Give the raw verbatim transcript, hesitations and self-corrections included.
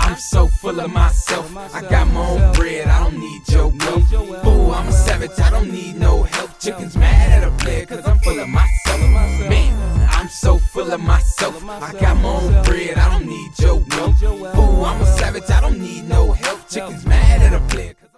I'm so full of myself. I got my own bread, I don't need your wealth. Fool, I'm a savage, I don't need no help. Chickens mad at a player cause I'm full of myself. Man, I'm so full of myself. I got my own bread, I don't need your wealth. Fool, I'm a savage, I don't need no help. Chickens mad at a player.